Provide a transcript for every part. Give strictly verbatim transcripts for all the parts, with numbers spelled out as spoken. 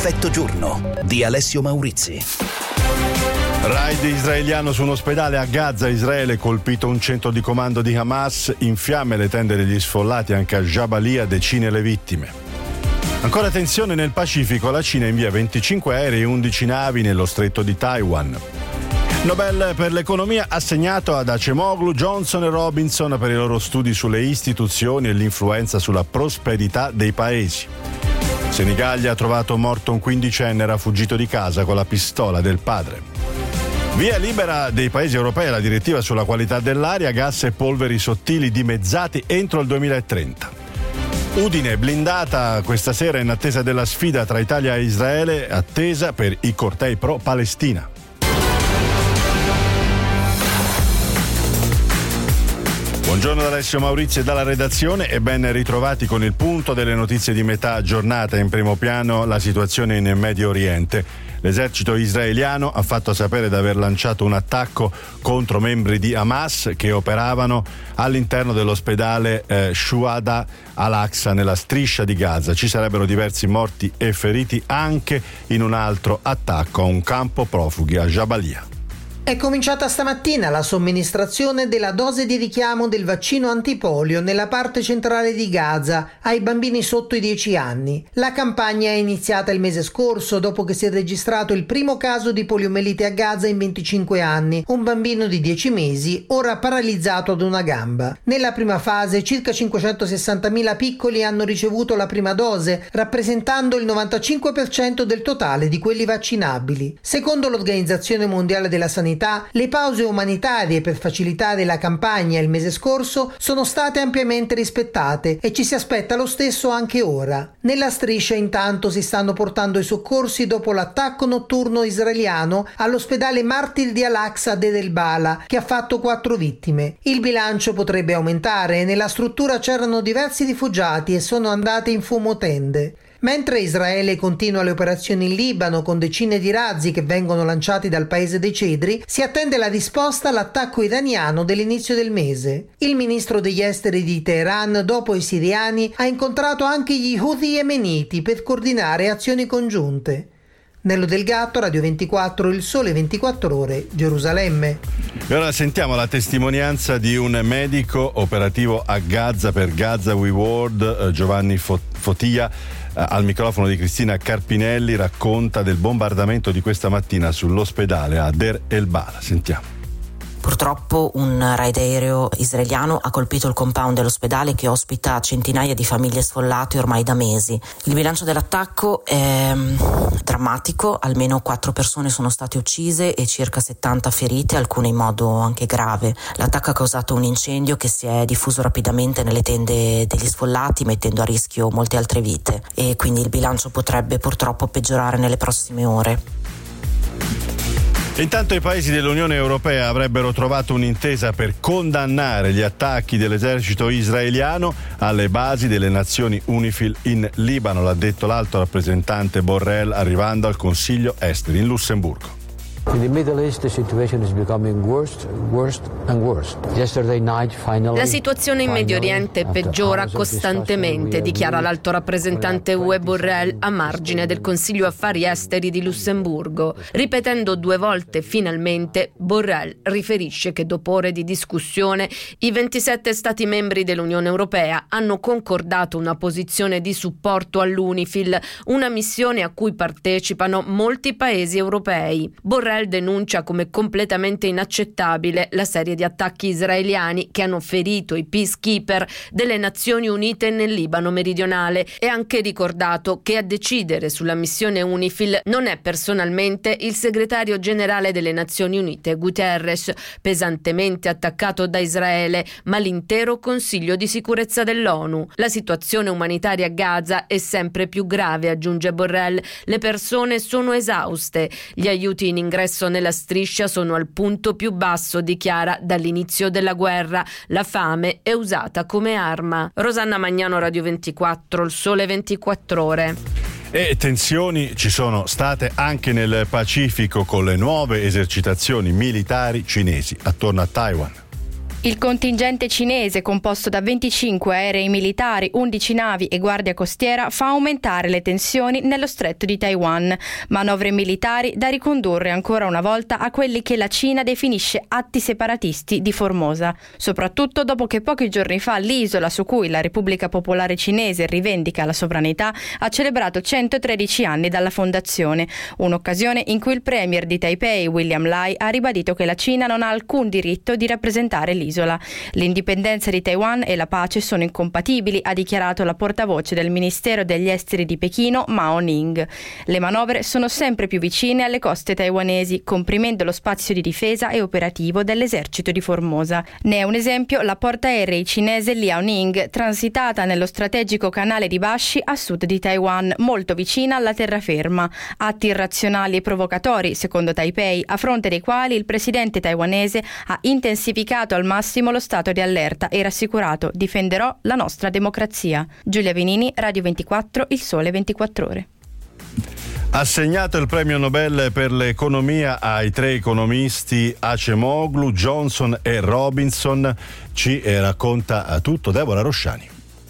Perfetto giorno di Alessio Maurizi. Raid israeliano su un ospedale a Gaza. Israele colpito un centro di comando di Hamas, in fiamme le tende degli sfollati, anche a Jabalia decine le vittime. Ancora tensione nel Pacifico, la Cina invia venticinque aerei e undici navi nello stretto di Taiwan. Nobel per l'economia assegnato ad Acemoglu, Johnson e Robinson per i loro studi sulle istituzioni e l'influenza sulla prosperità dei paesi. Senigallia ha trovato morto un quindicenne, era fuggito di casa con la pistola del padre. Via libera dei paesi europei alla direttiva sulla qualità dell'aria, gas e polveri sottili dimezzati entro il duemilatrenta. Udine blindata questa sera in attesa della sfida tra Italia e Israele, attesa per i cortei pro Palestina. Buongiorno da Alessio Maurizi e dalla redazione e ben ritrovati con il punto delle notizie di metà giornata. In primo piano la situazione in Medio Oriente. L'esercito israeliano ha fatto sapere di aver lanciato un attacco contro membri di Hamas che operavano all'interno dell'ospedale eh, Shuhada al-Aqsa nella striscia di Gaza. Ci sarebbero diversi morti e feriti anche in un altro attacco a un campo profughi a Jabalia. È cominciata stamattina la somministrazione della dose di richiamo del vaccino antipolio nella parte centrale di Gaza ai bambini sotto i dieci anni. La campagna è iniziata il mese scorso dopo che si è registrato il primo caso di poliomelite a Gaza in venticinque anni, un bambino di dieci mesi ora paralizzato ad una gamba. Nella prima fase circa cinquecentosessantamila piccoli hanno ricevuto la prima dose, rappresentando il novantacinque per cento del totale di quelli vaccinabili. Secondo l'Organizzazione Mondiale della Sanità, le pause umanitarie per facilitare la campagna il mese scorso sono state ampiamente rispettate e ci si aspetta lo stesso anche ora. Nella striscia intanto si stanno portando i soccorsi dopo l'attacco notturno israeliano all'ospedale Martir di Al-Aqsa Deir el-Bala, che ha fatto quattro vittime. Il bilancio potrebbe aumentare, nella struttura c'erano diversi rifugiati e sono andate in fumo tende. Mentre Israele continua le operazioni in Libano con decine di razzi che vengono lanciati dal paese dei cedri, si attende la risposta all'attacco iraniano dell'inizio del mese. Il ministro degli esteri di Teheran, dopo i siriani, ha incontrato anche gli Houthi yemeniti per coordinare azioni congiunte. Nello Del Gatto, Radio ventiquattro, Il Sole ventiquattro Ore, Gerusalemme. E ora sentiamo la testimonianza di un medico operativo a Gaza per Gaza We World, Giovanni Fotia. Al microfono di Cristina Carpinelli racconta del bombardamento di questa mattina sull'ospedale a Deir el-Bala. Sentiamo. Purtroppo un raid aereo israeliano ha colpito il compound dell'ospedale che ospita centinaia di famiglie sfollate ormai da mesi. Il bilancio dell'attacco è drammatico, almeno quattro persone sono state uccise e circa settanta ferite, alcune in modo anche grave. L'attacco ha causato un incendio che si è diffuso rapidamente nelle tende degli sfollati, mettendo a rischio molte altre vite, e quindi il bilancio potrebbe purtroppo peggiorare nelle prossime ore. Intanto i paesi dell'Unione Europea avrebbero trovato un'intesa per condannare gli attacchi dell'esercito israeliano alle basi delle Nazioni UNIFIL in Libano, l'ha detto l'alto rappresentante Borrell arrivando al Consiglio Esteri in Lussemburgo. In the Middle East the situation is becoming worse, worse and worse. Yesterday night finally La situazione in Medio Oriente peggiora costantemente, dichiara l'alto rappresentante U E Borrell a margine del Consiglio Affari Esteri di Lussemburgo. Ripetendo due volte finalmente, Borrell riferisce che dopo ore di discussione i ventisette Stati membri dell'Unione Europea hanno concordato una posizione di supporto all'UNIFIL, una missione a cui partecipano molti paesi europei. Borrell denuncia come completamente inaccettabile la serie di attacchi israeliani che hanno ferito i peacekeeper delle Nazioni Unite nel Libano meridionale e ha anche ricordato che a decidere sulla missione UNIFIL non è personalmente il segretario generale delle Nazioni Unite Guterres, pesantemente attaccato da Israele, ma l'intero Consiglio di sicurezza dell'ONU. La situazione umanitaria a Gaza è sempre più grave, aggiunge Borrell. Le persone sono esauste. Gli aiuti in ingresso nella striscia sono al punto più basso, dichiara, dall'inizio della guerra. La fame è usata come arma. Rosanna Magnano, Radio ventiquattro, Il Sole ventiquattro Ore. E tensioni ci sono state anche nel Pacifico con le nuove esercitazioni militari cinesi attorno a Taiwan. Il contingente cinese, composto da venticinque aerei militari, undici navi e guardia costiera, fa aumentare le tensioni nello stretto di Taiwan. Manovre militari da ricondurre ancora una volta a quelli che la Cina definisce atti separatisti di Formosa, soprattutto dopo che pochi giorni fa l'isola su cui la Repubblica Popolare Cinese rivendica la sovranità ha celebrato centotredici anni dalla fondazione, un'occasione in cui il premier di Taipei, William Lai, ha ribadito che la Cina non ha alcun diritto di rappresentare l'isola. L'indipendenza di Taiwan e la pace sono incompatibili, ha dichiarato la portavoce del Ministero degli Esteri di Pechino, Mao Ning. Le manovre sono sempre più vicine alle coste taiwanesi, comprimendo lo spazio di difesa e operativo dell'esercito di Formosa. Ne è un esempio la portaerei cinese Liaoning, transitata nello strategico canale di Bashi a sud di Taiwan, molto vicina alla terraferma. Atti irrazionali e provocatori, secondo Taipei, a fronte dei quali il presidente taiwanese ha intensificato al massimo lo stato di allerta e rassicurato: difenderò la nostra democrazia. Giulia Venini, Radio ventiquattro, Il Sole ventiquattro Ore. Assegnato il premio Nobel per l'economia ai tre economisti Acemoglu, Johnson e Robinson, ci racconta tutto Deborah Rosciani.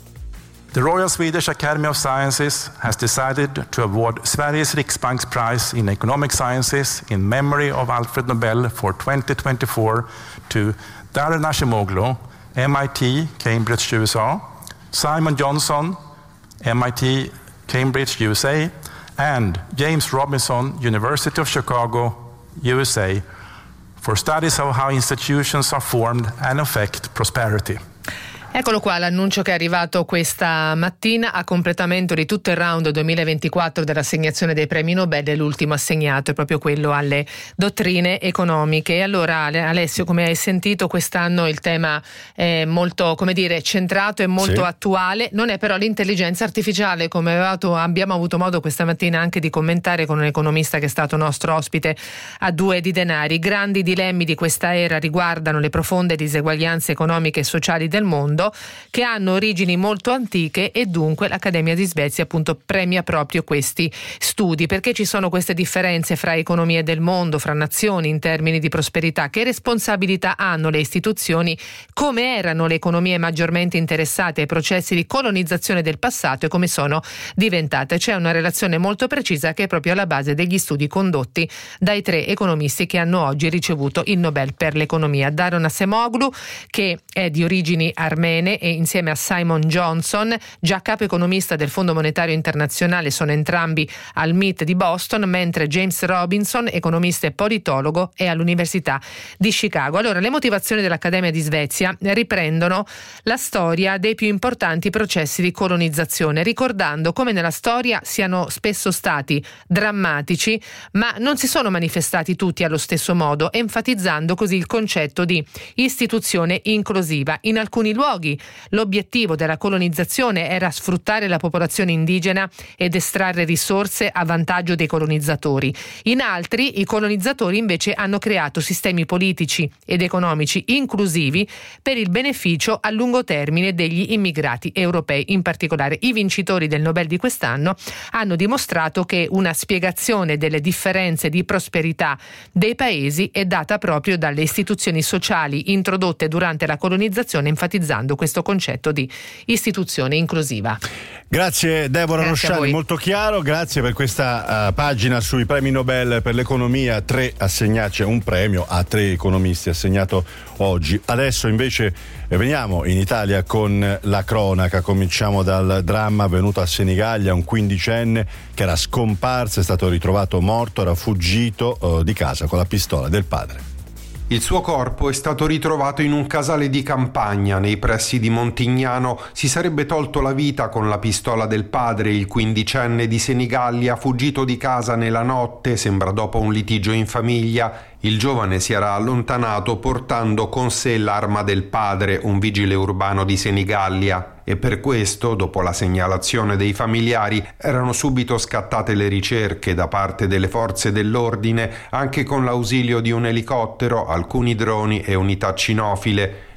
The Royal Swedish Academy of Sciences has decided to award Sveriges Riksbanks Prize in Economic Sciences in memory of Alfred Nobel for twenty twenty-four to Daron Acemoglu, M I T, Cambridge, U S A, Simon Johnson, M I T, Cambridge, U S A, and James Robinson, University of Chicago, U S A, for studies of how institutions are formed and affect prosperity. Eccolo qua l'annuncio che è arrivato questa mattina a completamento di tutto il round duemilaventiquattro dell'assegnazione dei premi Nobel. L'ultimo assegnato è proprio quello alle dottrine economiche. E allora, Alessio, come hai sentito, quest'anno il tema è molto, come dire, centrato e molto sì. attuale. Non è però l'intelligenza artificiale, come abbiamo avuto modo questa mattina anche di commentare con un economista che è stato nostro ospite a Due di Denari. I grandi dilemmi di questa era riguardano le profonde diseguaglianze economiche e sociali del mondo, che hanno origini molto antiche, e dunque l'Accademia di Svezia appunto premia proprio questi studi, perché ci sono queste differenze fra economie del mondo, fra nazioni in termini di prosperità. Che responsabilità hanno le istituzioni? Come erano le economie maggiormente interessate ai processi di colonizzazione del passato e come sono diventate? C'è una relazione molto precisa che è proprio alla base degli studi condotti dai tre economisti che hanno oggi ricevuto il Nobel per l'economia. Daron Acemoglu, che è di origini armene, e insieme a Simon Johnson, già capo economista del Fondo Monetario Internazionale, sono entrambi al M I T di Boston, mentre James Robinson, economista e politologo, è all'Università di Chicago. Allora, le motivazioni dell'Accademia di Svezia riprendono la storia dei più importanti processi di colonizzazione, ricordando come nella storia siano spesso stati drammatici, ma non si sono manifestati tutti allo stesso modo, enfatizzando così il concetto di istituzione inclusiva. In alcuni luoghi l'obiettivo della colonizzazione era sfruttare la popolazione indigena ed estrarre risorse a vantaggio dei colonizzatori. In altri, i colonizzatori invece hanno creato sistemi politici ed economici inclusivi per il beneficio a lungo termine degli immigrati europei. In particolare, i vincitori del Nobel di quest'anno hanno dimostrato che una spiegazione delle differenze di prosperità dei paesi è data proprio dalle istituzioni sociali introdotte durante la colonizzazione, enfatizzando questo concetto di istituzione inclusiva. Grazie Deborah Rosciani, molto chiaro, grazie per questa uh, pagina sui premi Nobel per l'economia, tre assegnati, un premio a tre economisti assegnato oggi. Adesso invece eh, veniamo in Italia con la cronaca, cominciamo dal dramma avvenuto a Senigallia. Un quindicenne che era scomparso è stato ritrovato morto, era fuggito uh, di casa con la pistola del padre. Il suo corpo è stato ritrovato in un casale di campagna nei pressi di Montignano. Si sarebbe tolto la vita con la pistola del padre. Il quindicenne di Senigallia, fuggito di casa nella notte, sembra dopo un litigio in famiglia. Il giovane si era allontanato portando con sé l'arma del padre, un vigile urbano di Senigallia, e per questo, dopo la segnalazione dei familiari, erano subito scattate le ricerche da parte delle forze dell'ordine, anche con l'ausilio di un elicottero, alcuni droni e unità cinofile.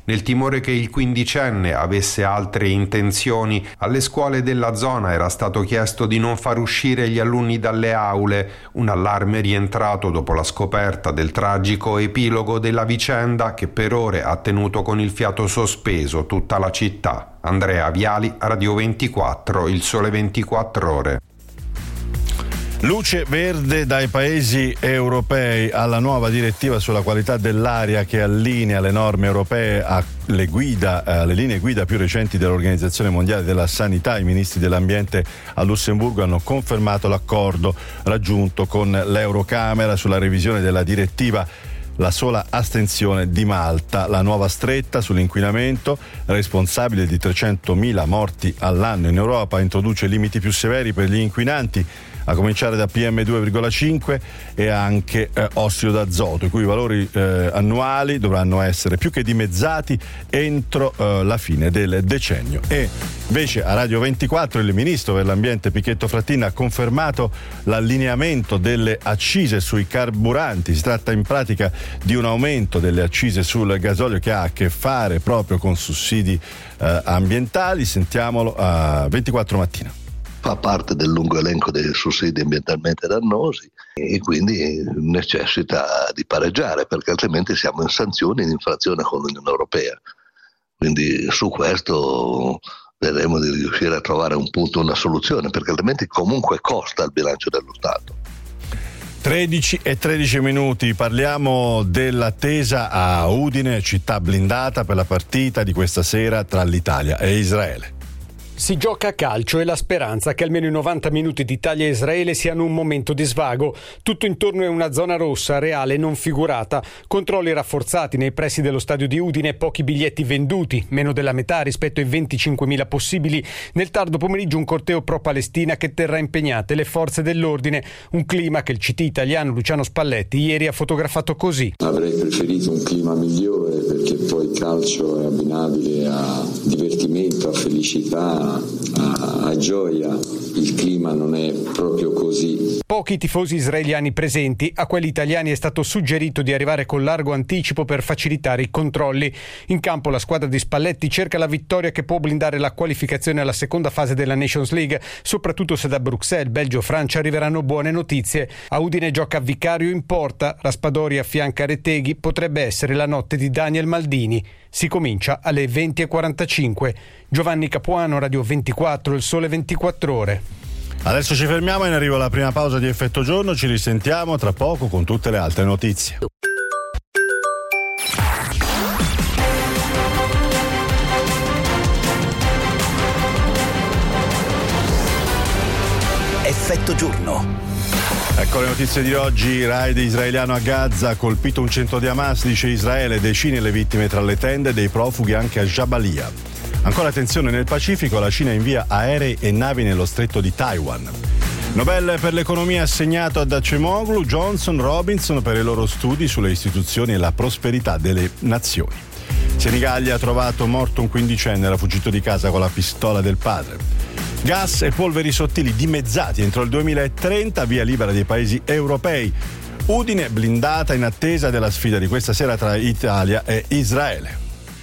nel timore che il quindicenne avesse altre intenzioni. Alle scuole della zona era stato chiesto di non far uscire gli alunni dalle aule, un allarme rientrato dopo la scoperta del tragico epilogo della vicenda che per ore ha tenuto con il fiato sospeso tutta la città. Andrea Viali, Radio ventiquattro, Il Sole ventiquattro Ore. Luce verde dai paesi europei alla nuova direttiva sulla qualità dell'aria che allinea le norme europee alle guida, alle linee guida più recenti dell'Organizzazione Mondiale della Sanità. I ministri dell'ambiente a Lussemburgo hanno confermato l'accordo raggiunto con l'Eurocamera sulla revisione della direttiva. La sola astensione di Malta, la nuova stretta sull'inquinamento, responsabile di trecentomila morti all'anno in Europa, introduce limiti più severi per gli inquinanti, a cominciare da P M due virgola cinque e anche eh, ossido d'azoto, i cui valori eh, annuali dovranno essere più che dimezzati entro eh, la fine del decennio. E invece a Radio ventiquattro il ministro per l'ambiente Pichetto Fratin ha confermato l'allineamento delle accise sui carburanti. Si tratta in pratica di un aumento delle accise sul gasolio che ha a che fare proprio con sussidi eh, ambientali. Sentiamolo a ventiquattro Mattina. Fa parte del lungo elenco dei sussidi ambientalmente dannosi e quindi necessita di pareggiare, perché altrimenti siamo in sanzioni, in infrazione con l'Unione Europea. Quindi su questo vedremo di riuscire a trovare un punto, una soluzione, perché altrimenti comunque costa il bilancio dello Stato. tredici e tredici minuti, parliamo dell'attesa a Udine, città blindata per la partita di questa sera tra l'Italia e Israele. Si gioca a calcio e la speranza che almeno i novanta minuti di Italia e Israele siano un momento di svago. Tutto intorno è una zona rossa, reale, non figurata. Controlli rafforzati nei pressi dello stadio di Udine, pochi biglietti venduti, meno della metà rispetto ai venticinquemila possibili. Nel tardo pomeriggio un corteo pro-Palestina che terrà impegnate le forze dell'ordine. Un clima che il C T italiano Luciano Spalletti ieri ha fotografato così. Avrei preferito un clima migliore, perché poi il calcio è abbinabile a divertimento, a felicità, A, a gioia. Il clima non è proprio così. Pochi tifosi israeliani presenti, a quelli italiani è stato suggerito di arrivare con largo anticipo per facilitare i controlli. In campo la squadra di Spalletti cerca la vittoria che può blindare la qualificazione alla seconda fase della Nations League, soprattutto se da Bruxelles, Belgio, Francia arriveranno buone notizie. A Udine gioca Vicario in porta, Raspadori affianca Reteghi, potrebbe essere la notte di Daniel Maldini. Si comincia alle venti e quarantacinque. Giovanni Capuano, Radio ventiquattro, Il Sole ventiquattro Ore. Adesso ci fermiamo e in arrivo la prima pausa di Effetto Giorno. Ci risentiamo tra poco con tutte le altre notizie. Effetto Giorno. Ecco le notizie di oggi. Raid israeliano a Gaza, ha colpito un centro di Hamas, dice Israele, decine le vittime tra le tende dei profughi anche a Jabalia. Ancora tensione nel Pacifico, la Cina invia aerei e navi nello stretto di Taiwan. Nobel per l'economia assegnato ad Acemoglu, Johnson, Robinson per i loro studi sulle istituzioni e la prosperità delle nazioni. Senigallia ha trovato morto un quindicenne, era fuggito di casa con la pistola del padre. Gas e polveri sottili dimezzati entro il duemilatrenta, via libera dei paesi europei. Udine blindata in attesa della sfida di questa sera tra Italia e Israele.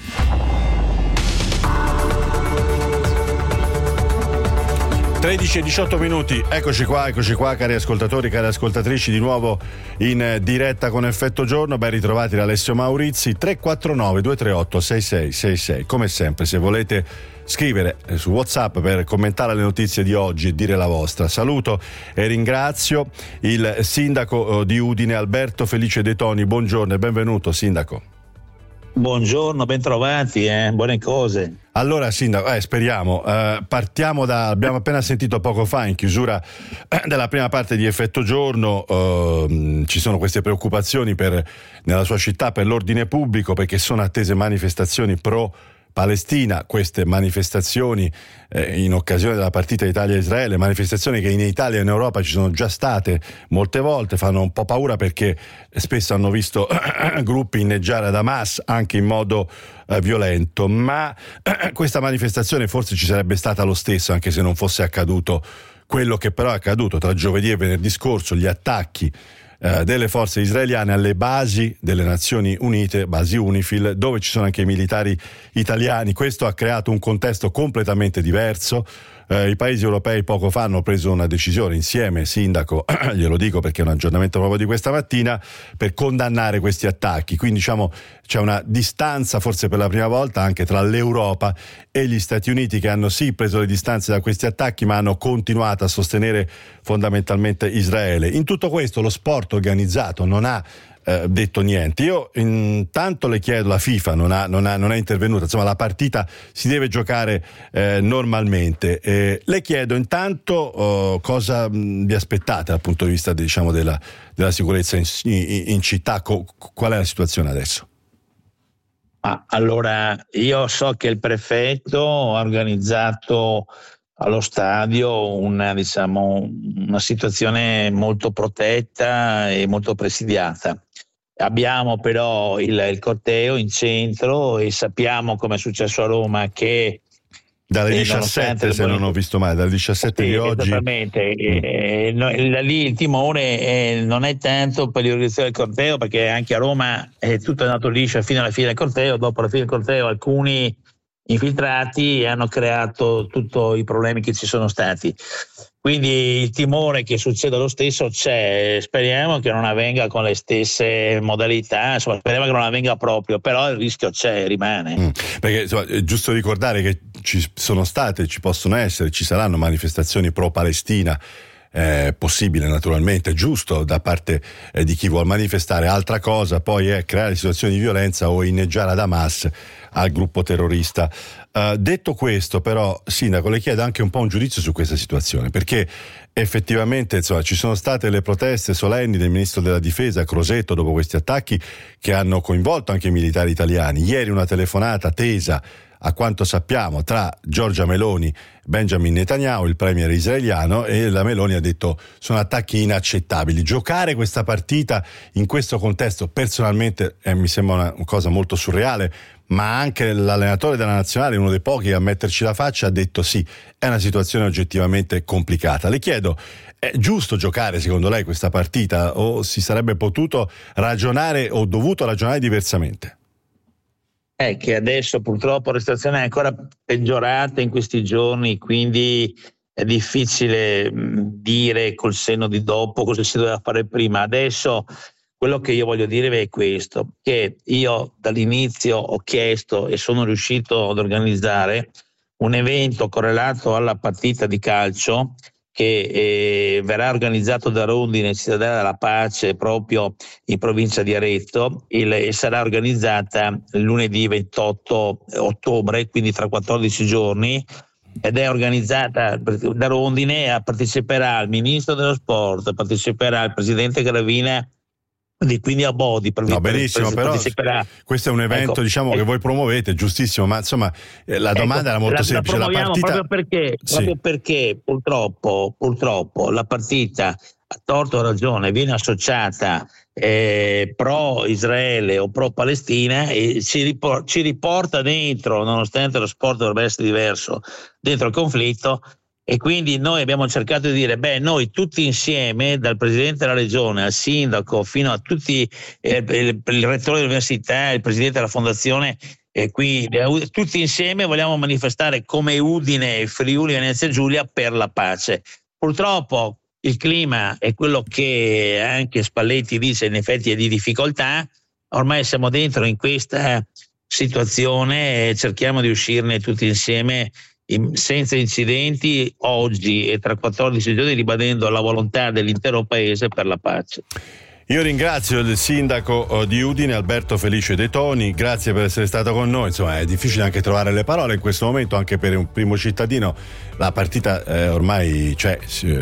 tredici e diciotto minuti, eccoci qua, eccoci qua cari ascoltatori, cari ascoltatrici, di nuovo in diretta con Effetto Giorno. Ben ritrovati da Alessio Maurizi. Tre quattro nove due tre otto sei sei sei sei. Come sempre, se volete scrivere su WhatsApp per commentare le notizie di oggi e dire la vostra. Saluto e ringrazio il sindaco di Udine, Alberto Felice De Toni. Buongiorno e benvenuto, sindaco. Buongiorno, bentrovati, eh? Buone cose. Allora, sindaco, eh, speriamo. Eh, partiamo da. Abbiamo appena sentito poco fa, in chiusura eh, della prima parte di Effetto Giorno, eh, ci sono queste preoccupazioni per, nella sua città per l'ordine pubblico, perché sono attese manifestazioni pro Palestina, queste manifestazioni eh, in occasione della partita Italia-Israele, manifestazioni che in Italia e in Europa ci sono già state molte volte, fanno un po' paura perché spesso hanno visto gruppi inneggiare ad Hamas anche in modo eh, violento, ma eh, questa manifestazione forse ci sarebbe stata lo stesso anche se non fosse accaduto quello che però è accaduto tra giovedì e venerdì scorso, gli attacchi eh, delle forze israeliane alle basi delle Nazioni Unite, basi UNIFIL, dove ci sono anche i militari italiani. Questo ha creato un contesto completamente diverso. Eh, I paesi europei poco fa hanno preso una decisione insieme, sindaco, glielo dico perché è un aggiornamento proprio di questa mattina, per condannare questi attacchi. Quindi diciamo c'è una distanza, forse per la prima volta, anche tra l'Europa e gli Stati Uniti, che hanno sì preso le distanze da questi attacchi, ma hanno continuato a sostenere fondamentalmente Israele. In tutto questo lo sport organizzato non ha Eh, detto niente. Io intanto le chiedo, la FIFA non ha, non ha, non è intervenuta, insomma la partita si deve giocare eh, normalmente. Eh, le chiedo intanto oh, cosa mh, vi aspettate dal punto di vista, diciamo, della, della sicurezza in, in, in città, Co- qual è la situazione adesso? Ah, allora, io so che il prefetto ha organizzato allo stadio una, diciamo, una situazione molto protetta e molto presidiata. Abbiamo però il, il corteo in centro e sappiamo, come è successo a Roma, che dalle diciassette, se non ho visto male, dalle diciassette sì, di oggi. Esattamente. Mm. E, no, lì il timore eh, non è tanto per l'organizzazione del corteo, perché anche a Roma è tutto andato liscio fino alla fine del corteo. Dopo la fine del corteo alcuni infiltrati hanno creato tutti i problemi che ci sono stati. Quindi il timore che succeda lo stesso c'è, speriamo che non avvenga con le stesse modalità, insomma, speriamo che non avvenga proprio, però il rischio c'è, rimane. Mm, perché insomma, è giusto ricordare che ci sono state, ci possono essere, ci saranno manifestazioni pro-Palestina, eh, possibile naturalmente, giusto, da parte eh, di chi vuol manifestare. Altra cosa poi è creare situazioni di violenza o inneggiare ad Hamas, al gruppo terrorista. Uh, detto questo, però, sindaco, le chiedo anche un po' un giudizio su questa situazione, perché effettivamente insomma, ci sono state le proteste solenni del ministro della difesa Crosetto dopo questi attacchi che hanno coinvolto anche i militari italiani. Ieri una telefonata tesa, a quanto sappiamo, tra Giorgia Meloni, Benjamin Netanyahu, il premier israeliano, e la Meloni ha detto sono attacchi inaccettabili. Giocare questa partita in questo contesto personalmente eh, mi sembra una cosa molto surreale, ma anche l'allenatore della nazionale, uno dei pochi a metterci la faccia, ha detto sì, è una situazione oggettivamente complicata. Le chiedo, è giusto giocare secondo lei questa partita o si sarebbe potuto ragionare o dovuto ragionare diversamente? È che adesso purtroppo la situazione è ancora peggiorata in questi giorni, quindi è difficile dire col senno di dopo cosa si doveva fare prima. Adesso quello che io voglio dire è questo, che io dall'inizio ho chiesto e sono riuscito ad organizzare un evento correlato alla partita di calcio che eh, verrà organizzato da Rondine, Cittadella della Pace, proprio in provincia di Arezzo, il, e sarà organizzata lunedì ventotto ottobre, quindi tra quattordici giorni, ed è organizzata da Rondine. Parteciperà il ministro dello sport, parteciperà il presidente Gravina, di quindi a Bodi. Per, no, benissimo, per, però per questo è un evento, ecco, diciamo eh, che voi promuovete, giustissimo, ma insomma la domanda ecco, era molto la, semplice. La, la partita proprio perché, sì. proprio perché purtroppo, purtroppo la partita, a torto o ragione, viene associata eh, pro Israele o pro Palestina e ci, ripor- ci riporta dentro, nonostante lo sport dovrebbe essere diverso, dentro il conflitto. E quindi noi abbiamo cercato di dire, beh, noi tutti insieme, dal presidente della regione al sindaco fino a tutti, eh, il, il rettore dell'università, il presidente della fondazione, e qui eh, tutti insieme vogliamo manifestare come Udine e Friuli Venezia Giulia per la pace. Purtroppo il clima è quello che anche Spalletti dice, in effetti è di difficoltà. Ormai siamo dentro in questa situazione e cerchiamo di uscirne tutti insieme senza incidenti oggi e tra quattordici giorni, ribadendo la volontà dell'intero paese per la pace. Io ringrazio il sindaco di Udine, Alberto Felice De Toni, grazie per essere stato con noi. Insomma, è difficile anche trovare le parole in questo momento, anche per un primo cittadino. La partita eh, ormai c'è,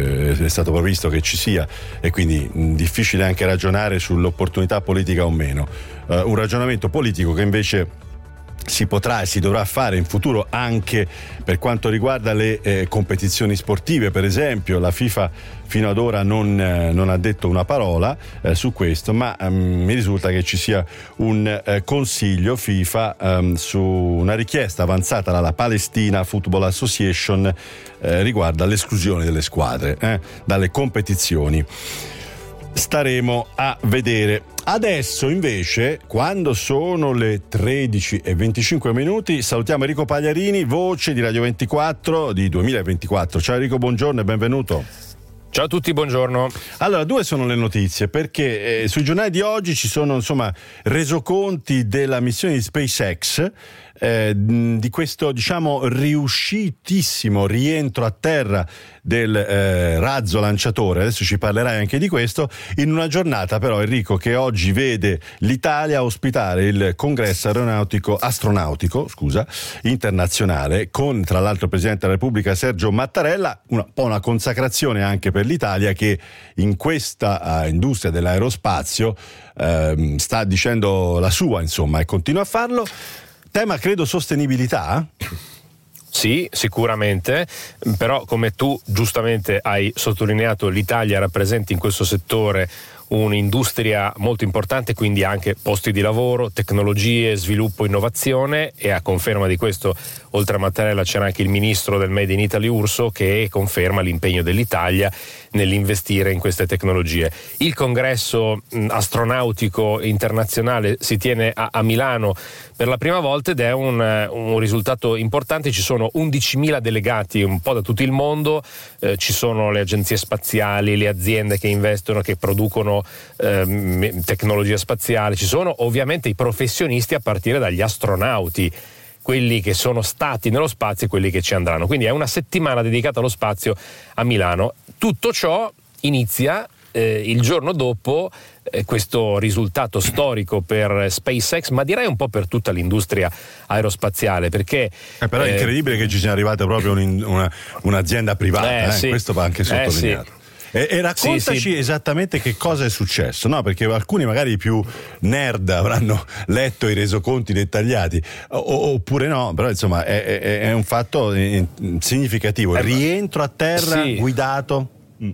è stato previsto che ci sia, e quindi mh, difficile anche ragionare sull'opportunità politica o meno. Uh, un ragionamento politico che invece si potrà e si dovrà fare in futuro anche per quanto riguarda le eh, competizioni sportive. Per esempio la FIFA fino ad ora non, eh, non ha detto una parola eh, su questo, ma ehm, mi risulta che ci sia un eh, consiglio FIFA ehm, su una richiesta avanzata dalla Palestina Football Association eh, riguardo all'esclusione delle squadre eh, dalle competizioni. staremo a vedere. Adesso invece, quando sono le tredici e venticinque minuti, salutiamo Enrico Pagliarini, voce di Radio ventiquattro di duemilaventiquattro. Ciao Enrico, buongiorno e benvenuto. Ciao a tutti, buongiorno. Allora, due sono le notizie, perché eh, sui giornali di oggi ci sono insomma resoconti della missione di SpaceX, eh, di questo diciamo riuscitissimo rientro a terra del eh, razzo lanciatore. Adesso ci parlerai anche di questo, in una giornata però, Enrico, che oggi vede l'Italia ospitare il congresso aeronautico astronautico scusa internazionale, con tra l'altro il Presidente della Repubblica Sergio Mattarella, una, un po' una consacrazione anche per l'Italia, che in questa uh, industria dell'aerospazio uh, sta dicendo la sua, insomma, e continua a farlo. Tema, credo, sostenibilità? Sì, sicuramente, però come tu giustamente hai sottolineato, l'Italia rappresenta in questo settore un'industria molto importante, quindi anche posti di lavoro, tecnologie, sviluppo, innovazione, e a conferma di questo, oltre a Mattarella, c'era anche il ministro del Made in Italy Urso, che conferma l'impegno dell'Italia nell'investire in queste tecnologie. Il congresso astronautico internazionale si tiene a, a Milano per la prima volta ed è un, un risultato importante. Ci sono undicimila delegati un po' da tutto il mondo, eh, ci sono le agenzie spaziali, le aziende che investono, che producono eh, tecnologia spaziale, ci sono ovviamente i professionisti a partire dagli astronauti, quelli che sono stati nello spazio e quelli che ci andranno. Quindi è una settimana dedicata allo spazio a Milano. Tutto ciò inizia eh, il giorno dopo eh, questo risultato storico per SpaceX, ma direi un po' per tutta l'industria aerospaziale, perché eh, però è eh, incredibile che ci sia arrivata proprio un, una, un'azienda privata, eh, eh, sì. questo va anche sottolineato. Eh, sì. E, e raccontaci sì, sì. esattamente che cosa è successo, no? Perché alcuni magari più nerd avranno letto i resoconti dettagliati, o, oppure no, però insomma è, è, è un fatto significativo. Eh, Rientro a terra sì. guidato.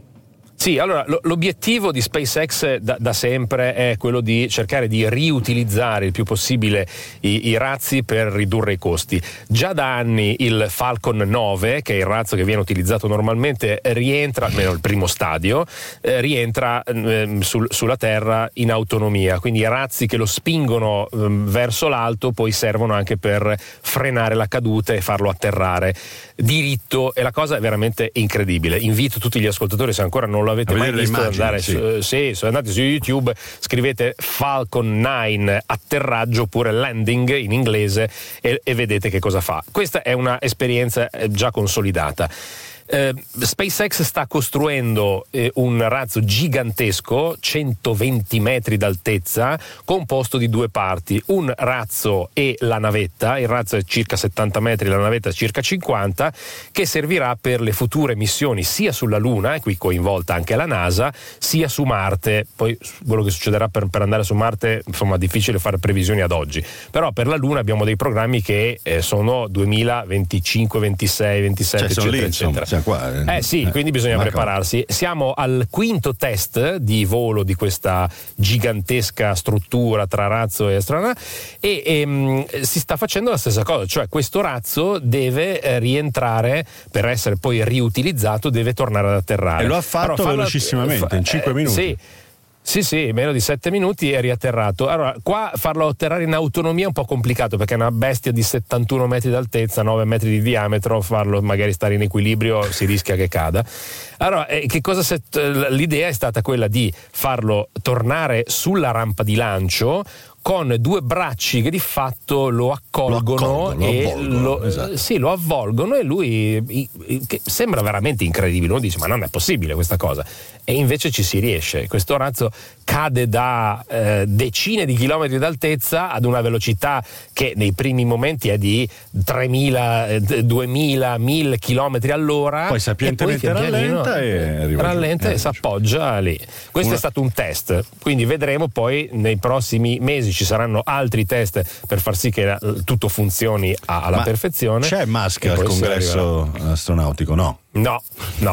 Sì, allora lo, l'obiettivo di SpaceX da, da sempre è quello di cercare di riutilizzare il più possibile i, i razzi per ridurre i costi. Già da anni il Falcon nove, che è il razzo che viene utilizzato normalmente, rientra, almeno il primo stadio, eh, rientra eh, sul, sulla Terra in autonomia, quindi i razzi che lo spingono eh, verso l'alto poi servono anche per frenare la caduta e farlo atterrare diritto, e la cosa è veramente incredibile. Invito tutti gli ascoltatori, se ancora non lo avete mai visto, immagini, andare sì. Su, sì, su, andate su YouTube, scrivete Falcon nove atterraggio oppure landing in inglese e, e vedete che cosa fa. Questa è una esperienza già consolidata. Eh, SpaceX sta costruendo eh, un razzo gigantesco, centoventi metri d'altezza, composto di due parti: un razzo e la navetta. Il razzo è circa settanta metri, la navetta è circa cinquanta, che servirà per le future missioni sia sulla Luna, e qui coinvolta anche la NASA, sia su Marte. Poi quello che succederà per, per andare su Marte, insomma, è difficile fare previsioni ad oggi, però per la Luna abbiamo dei programmi che eh, sono duemilaventicinque, ventisei, ventisette, cioè, eccetera, lì, eccetera. Insomma, Qua, eh sì, eh, quindi bisogna prepararsi. Siamo al quinto test di volo di questa gigantesca struttura tra razzo e astronave, e, e mh, si sta facendo la stessa cosa, cioè questo razzo deve eh, rientrare, per essere poi riutilizzato deve tornare ad atterrare. E lo ha fatto allora, velocissimamente, fa, in cinque minuti. Eh, sì. Sì, sì, meno di sette minuti è riatterrato. Allora, qua farlo atterrare in autonomia è un po' complicato, perché è una bestia di settantuno metri d'altezza, nove metri di diametro, farlo magari stare in equilibrio si rischia che cada. Allora, eh, che cosa se, l'idea è stata quella di farlo tornare sulla rampa di lancio con due bracci che di fatto lo accolgono, lo accolgono e lo avvolgono, lo, esatto. sì, lo avvolgono, e lui i, i, che sembra veramente incredibile. Uno dice: ma non è possibile questa cosa, e invece ci si riesce. Questo razzo cade da eh, decine di chilometri d'altezza ad una velocità che nei primi momenti è di tremila, duemila, mille chilometri all'ora. Poi sapientemente rallenta e arriva rallenta giù. e si appoggia lì. Questo una... è stato un test, quindi vedremo poi nei prossimi mesi ci saranno altri test per far sì che tutto funzioni alla Ma perfezione. C'è Musk al congresso astronautico? No. No, no.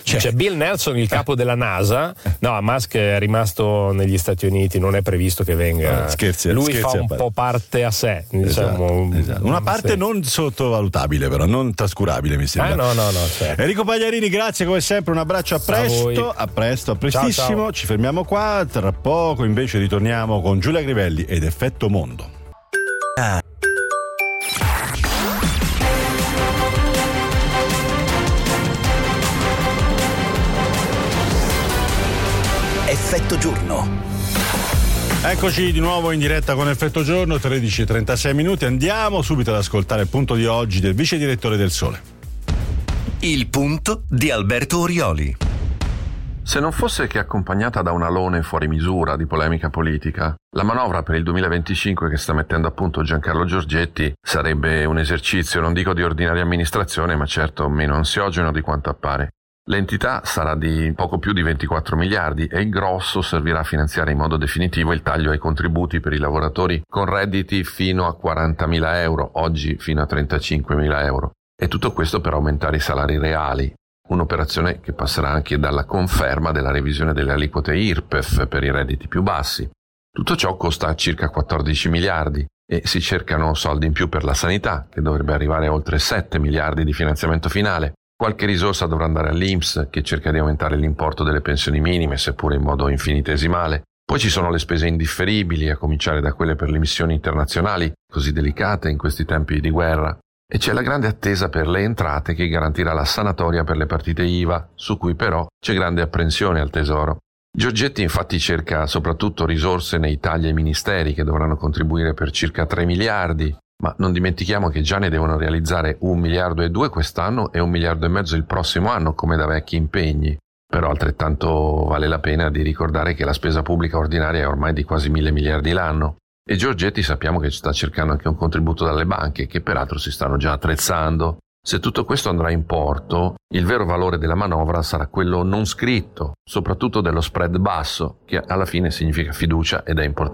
C'è, c'è Bill Nelson, il capo della NASA. No, Musk è rimasto negli Stati Uniti, non è previsto che venga. Ah, scherzi, Lui scherzi fa un po' parte a sé, diciamo. Esatto, esatto. Una parte sì. non sottovalutabile, però non trascurabile, mi sembra. Ah, no, no, no. Certo. Enrico Pagliarini, grazie come sempre, un abbraccio, a presto, a, a presto, a prestissimo. Ciao, ciao. Ci fermiamo qua, tra poco invece ritorniamo con Giulia Grivelli ed Effetto Mondo. Ah. Effetto giorno. Eccoci di nuovo in diretta con Effetto Giorno, tredici e trentasei minuti. Andiamo subito ad ascoltare il punto di oggi del vice direttore del Sole. Il punto di Alberto Orioli. Se non fosse che accompagnata da un alone fuori misura di polemica politica, la manovra per il duemilaventicinque che sta mettendo a punto Giancarlo Giorgetti sarebbe un esercizio, non dico di ordinaria amministrazione, ma certo meno ansiogeno di quanto appare. L'entità sarà di poco più di ventiquattro miliardi e il grosso servirà a finanziare in modo definitivo il taglio ai contributi per i lavoratori con redditi fino a quarantamila euro, oggi fino a trentacinquemila euro. E tutto questo per aumentare i salari reali. Un'operazione che passerà anche dalla conferma della revisione delle aliquote I R P E F per i redditi più bassi. Tutto ciò costa circa quattordici miliardi e si cercano soldi in più per la sanità, che dovrebbe arrivare a oltre sette miliardi di finanziamento finale. Qualche risorsa dovrà andare all'I N P S, che cerca di aumentare l'importo delle pensioni minime, seppure in modo infinitesimale. Poi ci sono le spese indifferibili, a cominciare da quelle per le missioni internazionali, così delicate in questi tempi di guerra. E c'è la grande attesa per le entrate che garantirà la sanatoria per le partite I V A, su cui però c'è grande apprensione al Tesoro. Giorgetti infatti cerca soprattutto risorse nei tagli ai ministeri, che dovranno contribuire per circa tre miliardi, ma non dimentichiamo che già ne devono realizzare un miliardo e due quest'anno e un miliardo e mezzo il prossimo anno, come da vecchi impegni. Però altrettanto vale la pena di ricordare che la spesa pubblica ordinaria è ormai di quasi mille miliardi l'anno. E Giorgetti sappiamo che sta cercando anche un contributo dalle banche, che peraltro si stanno già attrezzando. Se tutto questo andrà in porto, il vero valore della manovra sarà quello non scritto, soprattutto dello spread basso, che alla fine significa fiducia ed è importante.